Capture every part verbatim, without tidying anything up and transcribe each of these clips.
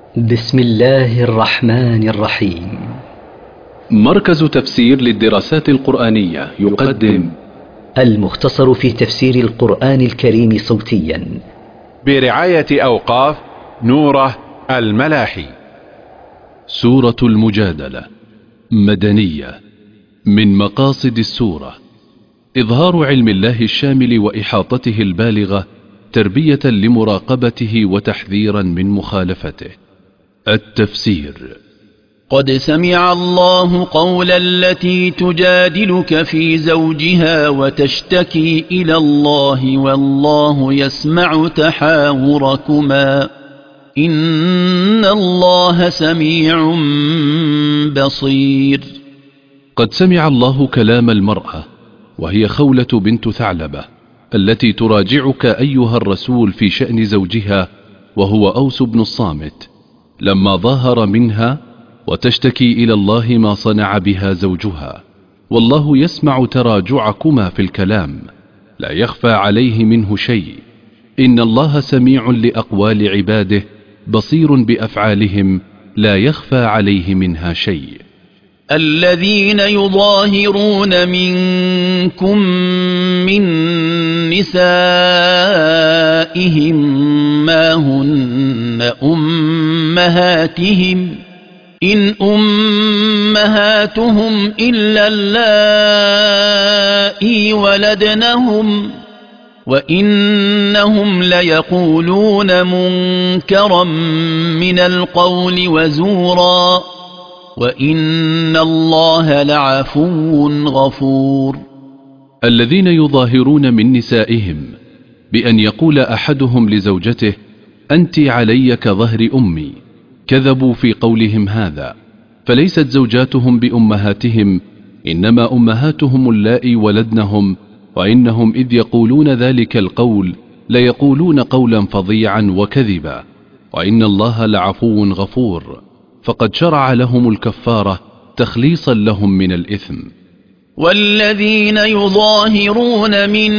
بسم الله الرحمن الرحيم. مركز تفسير للدراسات القرآنية يقدم المختصر في تفسير القرآن الكريم صوتيا برعاية أوقاف نوره الملاحي. سورة المجادلة مدنية. من مقاصد السورة إظهار علم الله الشامل وإحاطته البالغة، تربية لمراقبته وتحذيرا من مخالفته. التفسير: قد سمع الله قول التي تجادلك في زوجها وتشتكي إلى الله والله يسمع تحاوركما إن الله سميع بصير. قد سمع الله كلام المرأة، وهي خولة بنت ثعلبة التي تراجعك أيها الرسول في شأن زوجها وهو أوس بن الصامت، لما ظاهر منها وتشتكي إلى الله ما صنع بها زوجها، والله يسمع تراجعكما في الكلام، لا يخفى عليه منه شيء. إن الله سميع لأقوال عباده بصير بأفعالهم، لا يخفى عليه منها شيء. الذين يظاهرون منكم من نسائهم ما هن أمهاتهم إن أمهاتهم إلا اللائي ولدنهم وإنهم ليقولون منكرا من القول وزورا وإن الله لعفو غفور. الذين يظاهرون من نسائهم بأن يقول أحدهم لزوجته أنت علي كظهر أمي، كذبوا في قولهم هذا، فليست زوجاتهم بأمهاتهم، إنما أمهاتهم اللائي ولدنهم، وإنهم إذ يقولون ذلك القول ليقولون قولا فظيعا وكذبا، وإن الله لعفو غفور، فقد شرع لهم الكفارة تخليصا لهم من الإثم. والذين يظاهرون من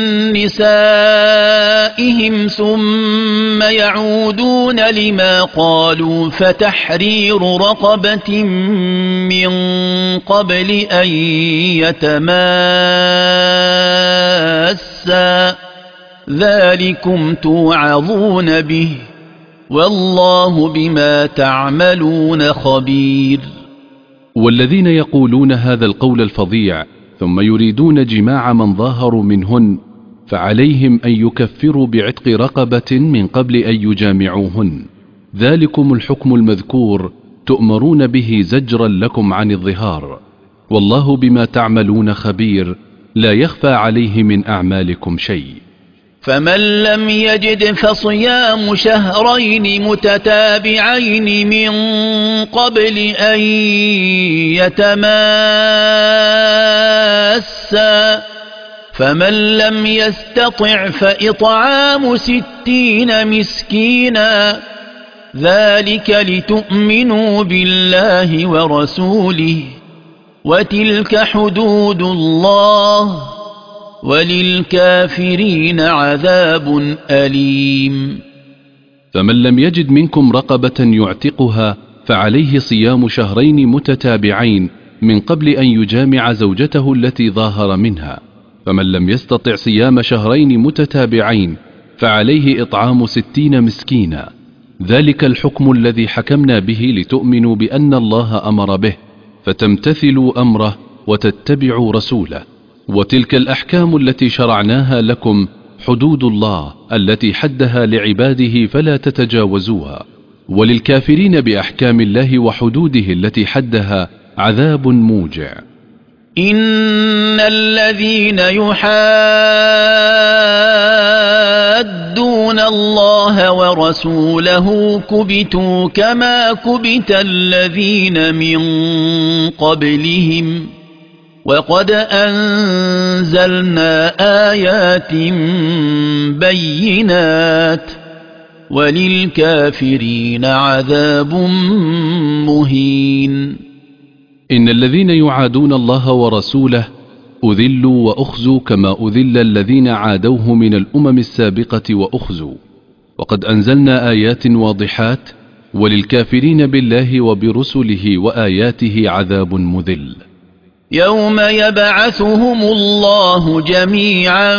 نسائهم ثم يعودون لما قالوا فتحرير رقبة من قبل أن يتماسا ذلكم توعظون به والله بما تعملون خبير. والذين يقولون هذا القول الفظيع ثم يريدون جماع من ظاهروا منهن، فعليهم أن يكفروا بعتق رقبة من قبل أن يجامعوهن، ذلكم الحكم المذكور تؤمرون به زجرا لكم عن الظهار، والله بما تعملون خبير، لا يخفى عليه من أعمالكم شيء. فمن لم يجد فصيام شهرين متتابعين من قبل أن يتماسا فمن لم يستطع فإطعام ستين مسكينا ذلك لتؤمنوا بالله ورسوله وتلك حدود الله وللكافرين عذاب أليم. فمن لم يجد منكم رقبة يعتقها فعليه صيام شهرين متتابعين من قبل أن يجامع زوجته التي ظاهر منها، فمن لم يستطع صيام شهرين متتابعين فعليه إطعام ستين مسكينا، ذلك الحكم الذي حكمنا به لتؤمنوا بأن الله أمر به فتمتثلوا أمره وتتبعوا رسوله، وتلك الأحكام التي شرعناها لكم حدود الله التي حدها لعباده فلا تتجاوزوها، وللكافرين بأحكام الله وحدوده التي حدها عذاب موجع. إن الذين يحادون الله ورسوله كبتوا كما كبت الذين من قبلهم وقد أنزلنا آيات بينات وللكافرين عذاب مهين. إن الذين يعادون الله ورسوله أذلوا وأخزوا كما أذل الذين عادوه من الأمم السابقة وأخزوا، وقد أنزلنا آيات واضحات وللكافرين بالله وبرسله وآياته عذاب مذل. يوم يبعثهم الله جميعا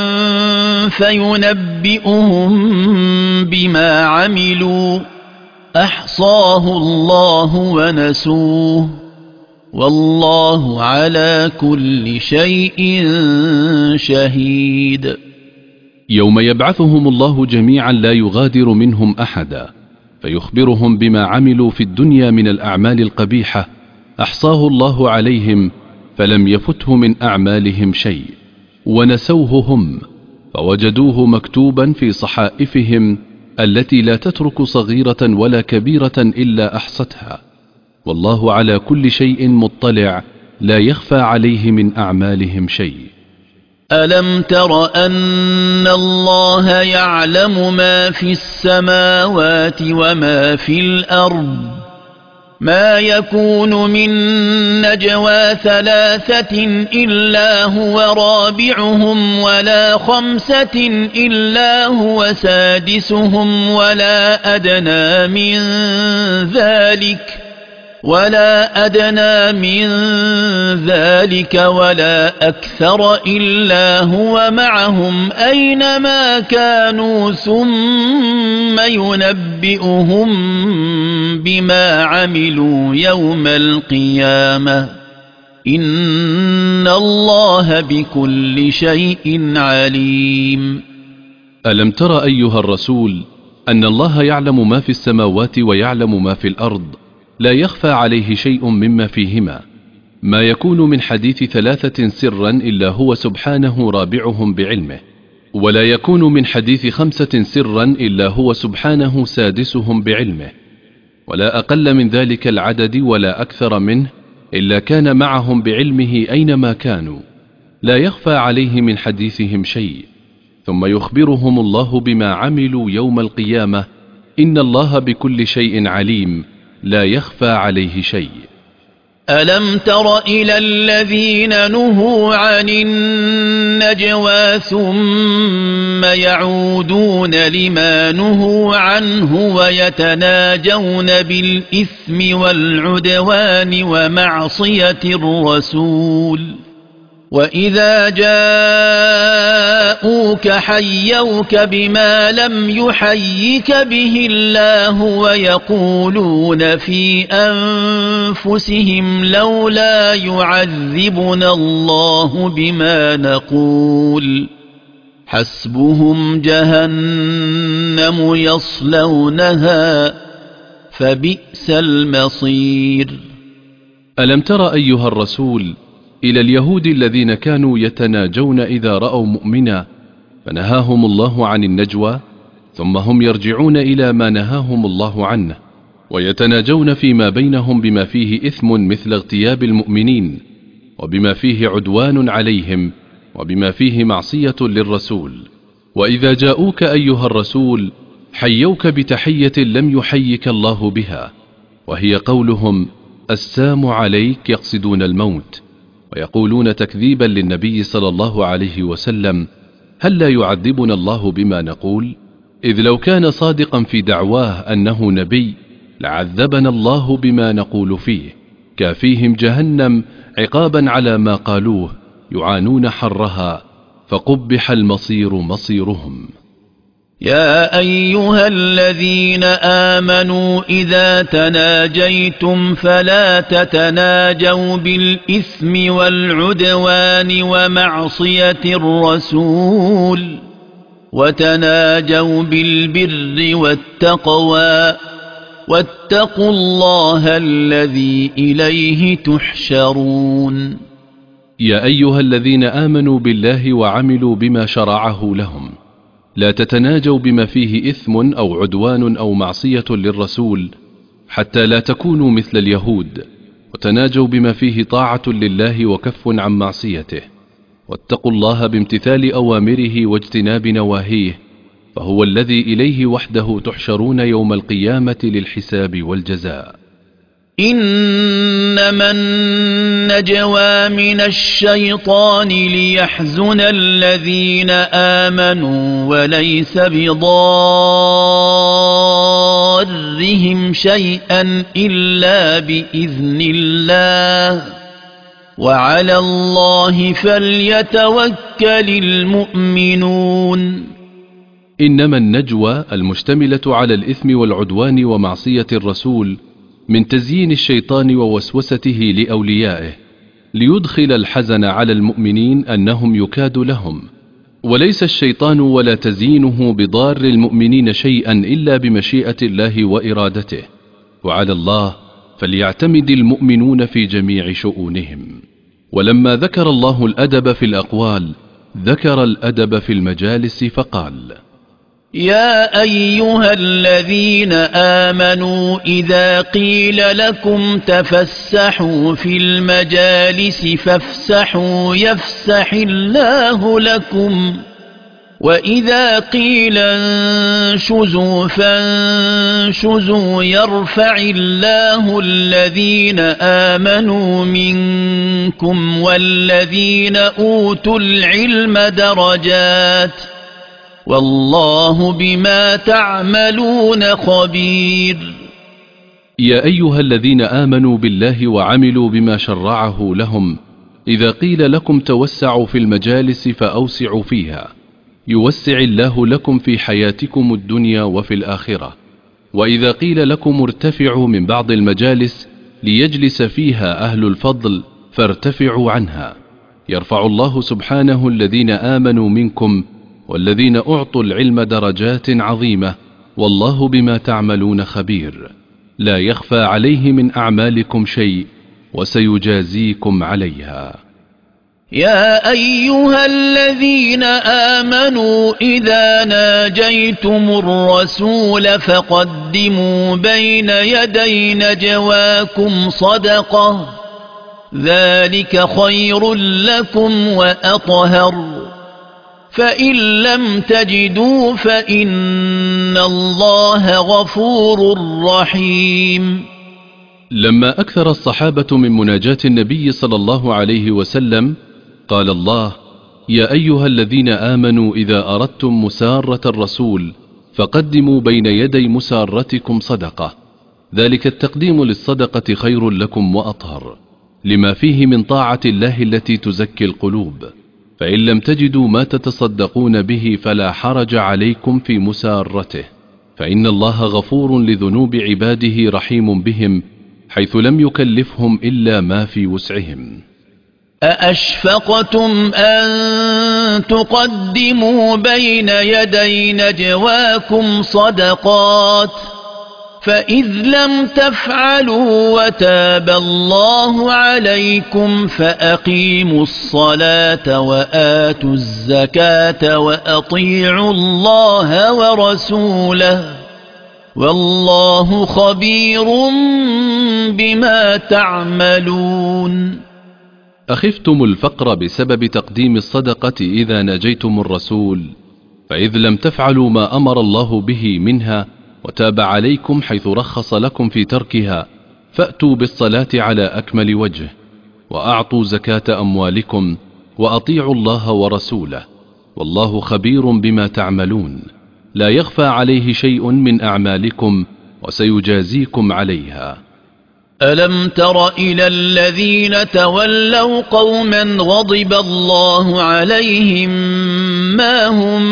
فينبئهم بما عملوا أحصاه الله ونسوه والله على كل شيء شهيد. يوم يبعثهم الله جميعا لا يغادر منهم أحدا فيخبرهم بما عملوا في الدنيا من الأعمال القبيحة أحصاه الله عليهم فلم يفته من أعمالهم شيء، ونسوه هم فوجدوه مكتوبا في صحائفهم التي لا تترك صغيرة ولا كبيرة إلا أحصتها، والله على كل شيء مطلع لا يخفى عليه من أعمالهم شيء. ألم تر أن الله يعلم ما في السماوات وما في الأرض ما يكون من نجوى ثلاثة إلا هو رابعهم ولا خمسة إلا هو سادسهم ولا أدنى من ذلك ولا أدنى من ذلك ولا أكثر إلا هو معهم أينما كانوا ثم ينبئهم بما عملوا يوم القيامة إن الله بكل شيء عليم. ألم تر أيها الرسول أن الله يعلم ما في السماوات ويعلم ما في الأرض لا يخفى عليه شيء مما فيهما، ما يكون من حديث ثلاثة سرا إلا هو سبحانه رابعهم بعلمه، ولا يكون من حديث خمسة سرا إلا هو سبحانه سادسهم بعلمه، ولا أقل من ذلك العدد ولا أكثر منه إلا كان معهم بعلمه أينما كانوا، لا يخفى عليه من حديثهم شيء، ثم يخبرهم الله بما عملوا يوم القيامة إن الله بكل شيء عليم لا يخفى عليه شيء. ألم تر إلى الذين نهوا عن النجوى ثم يعودون لما نهوا عنه ويتناجون بالإثم والعدوان ومعصية الرسول وإذا جاءوك حيوك بما لم يحيك به الله ويقولون في أنفسهم لولا يعذبنا الله بما نقول حسبهم جهنم يصلونها فبئس المصير. ألم تر أيها الرسول إلى اليهود الذين كانوا يتناجون إذا رأوا مؤمنا فنهاهم الله عن النجوى ثم هم يرجعون إلى ما نهاهم الله عنه ويتناجون فيما بينهم بما فيه إثم مثل اغتياب المؤمنين وبما فيه عدوان عليهم وبما فيه معصية للرسول، وإذا جاءوك أيها الرسول حيوك بتحية لم يحيك الله بها، وهي قولهم السام عليك يقصدون الموت، ويقولون تكذيبا للنبي صلى الله عليه وسلم هل لا يعذبنا الله بما نقول؟ إذ لو كان صادقا في دعواه أنه نبي لعذبنا الله بما نقول فيه، كافيهم جهنم عقابا على ما قالوه يعانون حرها فقبح المصير مصيرهم. يا أيها الذين آمنوا إذا تناجيتم فلا تتناجوا بالإثم والعدوان ومعصية الرسول وتناجوا بالبر والتقوى واتقوا الله الذي إليه تحشرون. يا أيها الذين آمنوا بالله وعملوا بما شرعه لهم لا تتناجوا بما فيه إثم أو عدوان أو معصية للرسول حتى لا تكونوا مثل اليهود، وتناجوا بما فيه طاعة لله وكف عن معصيته، واتقوا الله بامتثال أوامره واجتناب نواهيه، فهو الذي إليه وحده تحشرون يوم القيامة للحساب والجزاء. إنما النجوى من الشيطان ليحزن الذين آمنوا وليس بضارهم ضارهم شيئا إلا بإذن الله وعلى الله فليتوكل المؤمنون. إنما النجوى المشتملة على الإثم والعدوان ومعصية الرسول من تزيين الشيطان ووسوسته لأوليائه ليدخل الحزن على المؤمنين أنهم يكاد لهم، وليس الشيطان ولا تزيينه بضار المؤمنين شيئا إلا بمشيئة الله وإرادته، وعلى الله فليعتمد المؤمنون في جميع شؤونهم. ولما ذكر الله الأدب في الأقوال ذكر الأدب في المجالس فقال: يا أيها الذين آمنوا إذا قيل لكم تفسحوا في المجالس فافسحوا يفسح الله لكم وإذا قيل انشزوا فانشزوا يرفع الله الذين آمنوا منكم والذين أوتوا العلم درجات والله بما تعملون خبير. يا أيها الذين آمنوا بالله وعملوا بما شرعه لهم إذا قيل لكم توسعوا في المجالس فأوسعوا فيها يوسع الله لكم في حياتكم الدنيا وفي الآخرة، وإذا قيل لكم ارتفعوا من بعض المجالس ليجلس فيها أهل الفضل فارتفعوا عنها يرفع الله سبحانه الذين آمنوا منكم والذين أعطوا العلم درجات عظيمة والله بما تعملون خبير، لا يخفى عليه من أعمالكم شيء وسيجازيكم عليها. يا أيها الذين آمنوا إذا ناجيتم الرسول فقدموا بين يدي نجواكم صدقة ذلك خير لكم وأطهر فإن لم تجدوا فإن الله غفور رحيم. لما أكثر الصحابة من مناجاة النبي صلى الله عليه وسلم قال الله: يا أيها الذين آمنوا إذا أردتم مسارة الرسول فقدموا بين يدي مسارتكم صدقة، ذلك التقديم للصدقة خير لكم وأطهر لما فيه من طاعة الله التي تزكي القلوب، فإن لم تجدوا ما تتصدقون به فلا حرج عليكم في مسارته، فإن الله غفور لذنوب عباده رحيم بهم حيث لم يكلفهم إلا ما في وسعهم. أأشفقتم أن تقدموا بين يدي نجواكم صدقات فإذ لم تفعلوا وتاب الله عليكم فأقيموا الصلاة وآتوا الزكاة وأطيعوا الله ورسوله والله خبير بما تعملون. أخفتم الفقر بسبب تقديم الصدقة إذا ناجيتم الرسول، فإذ لم تفعلوا ما أمر الله به منها وتاب عليكم حيث رخص لكم في تركها فأتوا بالصلاة على أكمل وجه وأعطوا زكاة أموالكم وأطيعوا الله ورسوله والله خبير بما تعملون، لا يخفى عليه شيء من أعمالكم وسيجازيكم عليها. ألم تر إلى الذين تولوا قوما غضب الله عليهم ما هم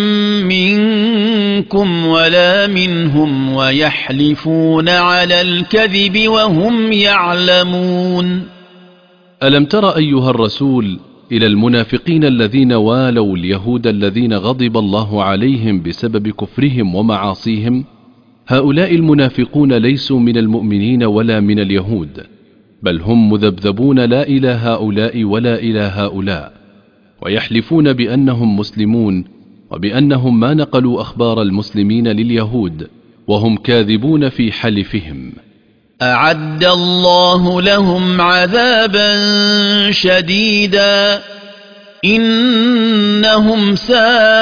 منكم ولا منهم ويحلفون على الكذب وهم يعلمون. ألم تر أيها الرسول إلى المنافقين الذين والوا اليهود الذين غضب الله عليهم بسبب كفرهم ومعاصيهم؟ هؤلاء المنافقون ليسوا من المؤمنين ولا من اليهود، بل هم مذبذبون لا إلى هؤلاء ولا إلى هؤلاء، ويحلفون بأنهم مسلمون وبأنهم ما نقلوا أخبار المسلمين لليهود وهم كاذبون في حلفهم. أعد الله لهم عذابا شديدا إنهم ساء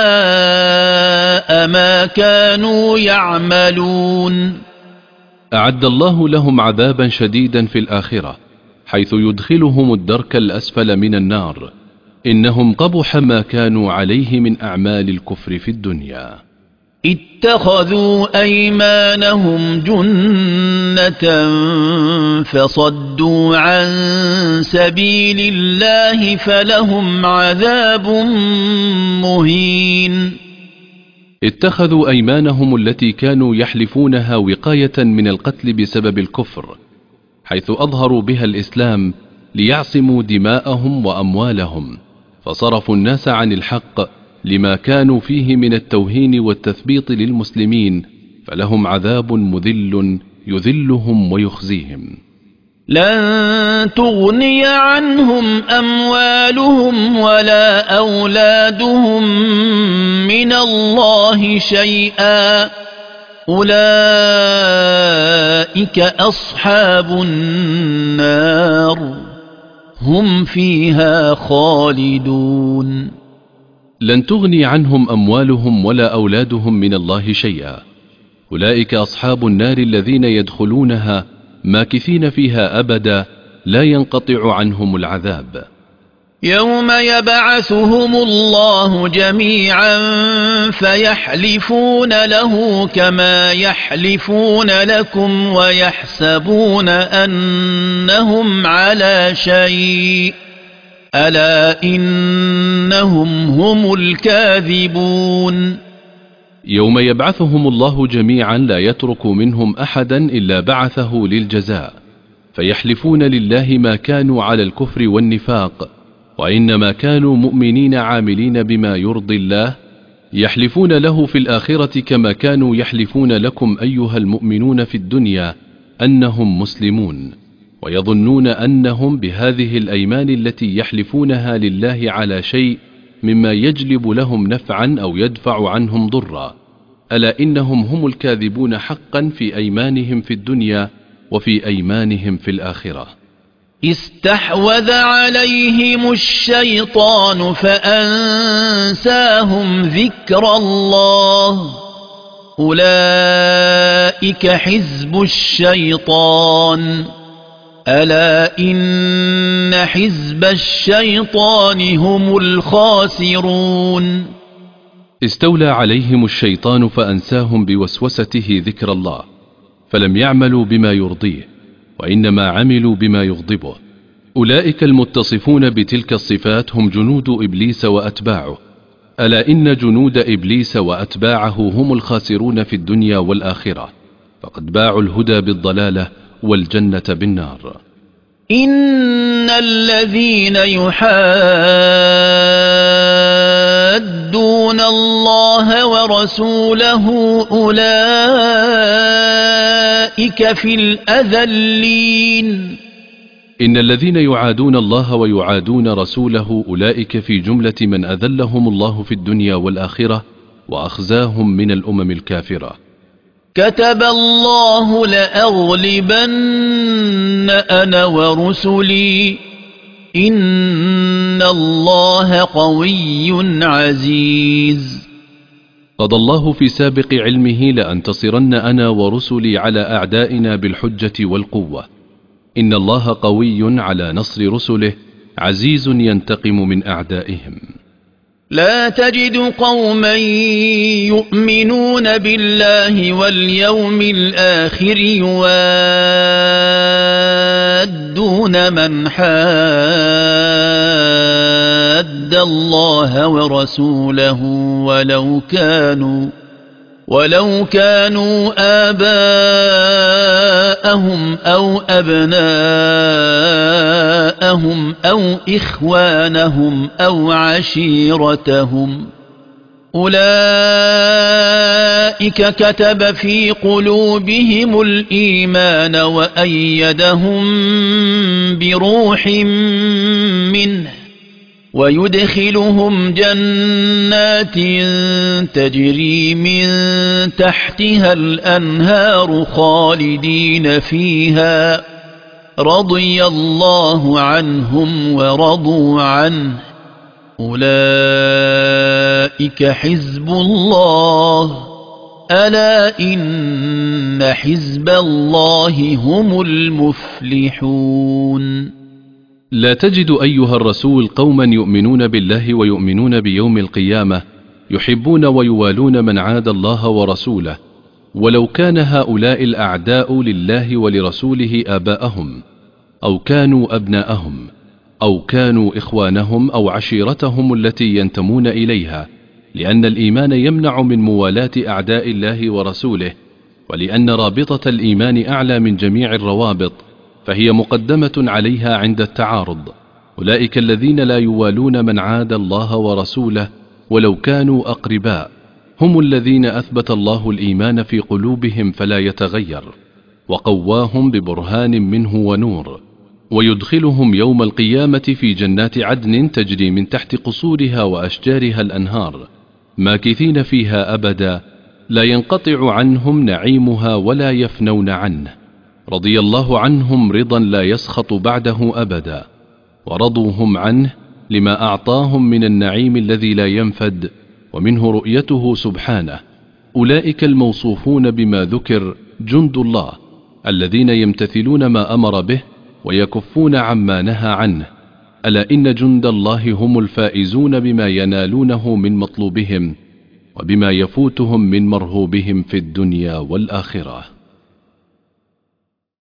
ما كانوا يعملون. أعد الله لهم عذابا شديدا في الآخرة حيث يدخلهم الدرك الأسفل من النار، إنهم قبح ما كانوا عليه من أعمال الكفر في الدنيا. اتخذوا أيمانهم جنة فصدوا عن سبيل الله فلهم عذاب مهين. اتخذوا أيمانهم التي كانوا يحلفونها وقاية من القتل بسبب الكفر، حيث أظهروا بها الإسلام ليعصموا دماءهم وأموالهم، فصرفوا الناس عن الحق لما كانوا فيه من التوهين والتثبيط للمسلمين، فلهم عذاب مذل يذلهم ويخزيهم. لن تغني عنهم أموالهم ولا أولادهم من الله شيئا، أولئك أصحاب النار هم فيها خالدون. لن تغني عنهم أموالهم ولا أولادهم من الله شيئا، أولئك أصحاب النار الذين يدخلونها ماكثين فيها أبدا لا ينقطع عنهم العذاب. يوم يبعثهم الله جميعا فيحلفون له كما يحلفون لكم ويحسبون أنهم على شيء، ألا إنهم هم الكاذبون. يوم يبعثهم الله جميعا لا يترك منهم أحدا إلا بعثه للجزاء، فيحلفون لله ما كانوا على الكفر والنفاق، وإنما كانوا مؤمنين عاملين بما يرضي الله، يحلفون له في الآخرة كما كانوا يحلفون لكم أيها المؤمنون في الدنيا أنهم مسلمون، ويظنون أنهم بهذه الأيمان التي يحلفونها لله على شيء مما يجلب لهم نفعا أو يدفع عنهم ضرا، ألا إنهم هم الكاذبون حقا في أيمانهم في الدنيا وفي أيمانهم في الآخرة. استحوذ عليهم الشيطان فأنساهم ذكر الله، أولئك حزب الشيطان، ألا إن حزب الشيطان هم الخاسرون. استولى عليهم الشيطان فأنساهم بوسوسته ذكر الله، فلم يعملوا بما يرضيه وإنما عملوا بما يغضبه. أولئك المتصفون بتلك الصفات هم جنود إبليس وأتباعه، ألا إن جنود إبليس وأتباعه هم الخاسرون في الدنيا والآخرة، فقد باعوا الهدى بالضلالة والجنة بالنار. إن الذين يحادون الله ورسوله أولئك في الأذلين. إن الذين يعادون الله ويعادون رسوله أولئك في جملة من أذلهم الله في الدنيا والآخرة وأخزاهم من الأمم الكافرة. كتب الله لأغلبن أنا ورسلي إن الله قوي عزيز. قضى الله في سابق علمه لأنتصرن أنا ورسلي على أعدائنا بالحجة والقوة. إن الله قوي على نصر رسله عزيز ينتقم من أعدائهم. لا تجد قوما يؤمنون بالله واليوم الآخر يوادون من حاد الله ورسوله ولو كانوا ولو كانوا آباءهم أو أبناءهم أو إخوانهم أو عشيرتهم، أولئك كتب في قلوبهم الإيمان وأيدهم بروح منه ويدخلهم جنات تجري من تحتها الأنهار خالدين فيها، رضي الله عنهم ورضوا عنه، أولئك حزب الله، ألا إن حزب الله هم المفلحون. لا تجد أيها الرسول قوما يؤمنون بالله ويؤمنون بيوم القيامة يحبون ويوالون من عاد الله ورسوله، ولو كان هؤلاء الأعداء لله ولرسوله آباءهم أو كانوا أبناءهم أو كانوا إخوانهم أو عشيرتهم التي ينتمون إليها، لأن الإيمان يمنع من موالاة أعداء الله ورسوله، ولأن رابطة الإيمان أعلى من جميع الروابط فهي مقدمة عليها عند التعارض. أولئك الذين لا يوالون من عاد الله ورسوله ولو كانوا أقرباء هم الذين أثبت الله الإيمان في قلوبهم فلا يتغير، وقواهم ببرهان منه ونور، ويدخلهم يوم القيامة في جنات عدن تجري من تحت قصورها وأشجارها الأنهار، ماكثين فيها أبدا لا ينقطع عنهم نعيمها ولا يفنون عنه، رضي الله عنهم رضا لا يسخط بعده أبدا، ورضوا هم عنه لما أعطاهم من النعيم الذي لا ينفد ومنه رؤيته سبحانه. أولئك الموصوفون بما ذكر جند الله الذين يمتثلون ما أمر به ويكفون عما نهى عنه. ألا إن جند الله هم الفائزون بما ينالونه من مطلوبهم وبما يفوتهم من مرهوبهم في الدنيا والآخرة.